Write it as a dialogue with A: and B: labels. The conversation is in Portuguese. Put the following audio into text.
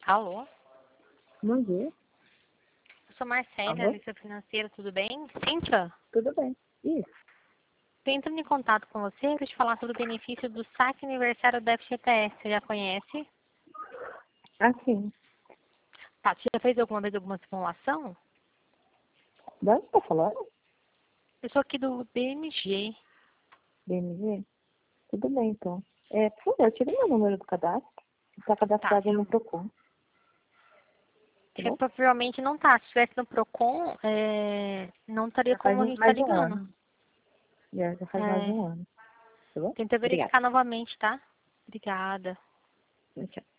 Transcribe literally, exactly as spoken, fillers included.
A: Alô?
B: Bom dia.
A: Eu sou Marcela,
B: Alô?
A: analista financeira, tudo bem? Cíntia?
B: Tudo bem. Isso.
A: Estou entrando em contato com você para te falar sobre o benefício do saque aniversário da F G T S. Você já conhece?
B: Assim,
A: Tá, você já fez alguma vez alguma simulação?
B: de onde está falando?
A: Eu sou aqui do B M G.
B: B M G? Tudo bem, então. É, por favor, tire meu número do cadastro. Está
A: Tá,
B: cadastrado
A: eu,
B: no Procon. Tá
A: é,
B: bom?
A: provavelmente não tá. Se estivesse no Procon, é, não estaria
B: Já faz
A: como a
B: um-
A: gente tá
B: mais de um
A: ligando.
B: ano. Já, já faz mais de
A: É,
B: um ano. Tá bom?
A: tenta
B: Obrigada.
A: verificar novamente, tá? Obrigada.
B: Tchau.